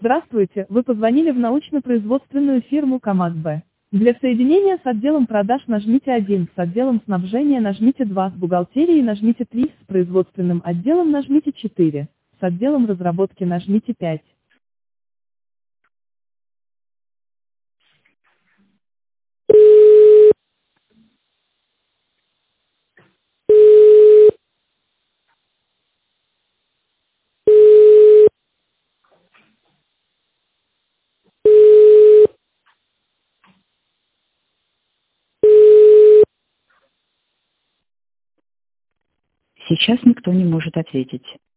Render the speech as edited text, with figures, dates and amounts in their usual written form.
Здравствуйте, вы позвонили в научно-производственную фирму КамАЗ-Б. Для соединения с отделом продаж нажмите 1, с отделом снабжения нажмите 2, с бухгалтерией нажмите 3, с производственным отделом нажмите 4, с отделом разработки нажмите 5. Сейчас никто не может ответить.